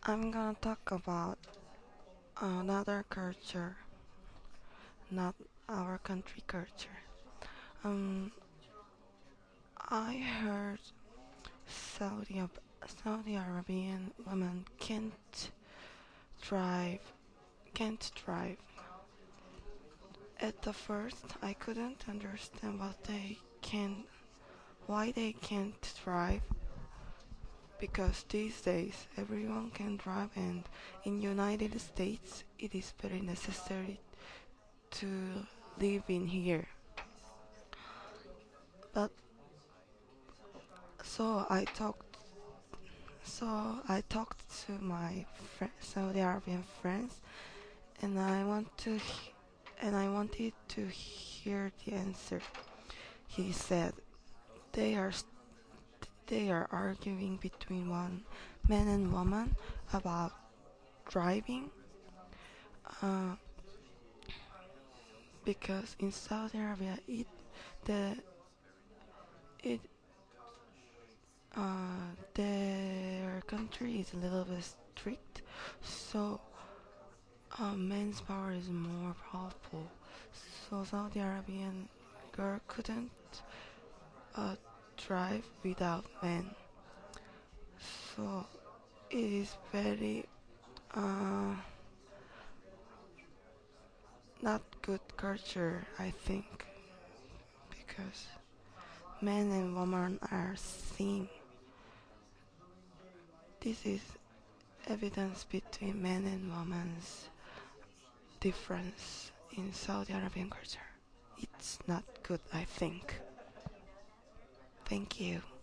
I'm gonna talk about another culture, not our country culture. Um, I heard Saudi Arabian women drive, can't drive. At the first, I couldn't understand why they can't drive, because these days everyone can drive, and in United States it is very necessary to live in here. But so I talked I talked to my Saudi Arabian friends, and I wanted to hear the answer. He said they are they are arguing between one man and woman about driving, uh, because in Saudi Arabia the it their country is a little bit strict, so men's power is more powerful. So Saudi Arabian girl couldn't uh, drive without men. So it is very uh, not good culture, I think, because men and women are same. This is evidence between men and women's difference in Saudi Arabian culture. It's not good, I think. Thank you.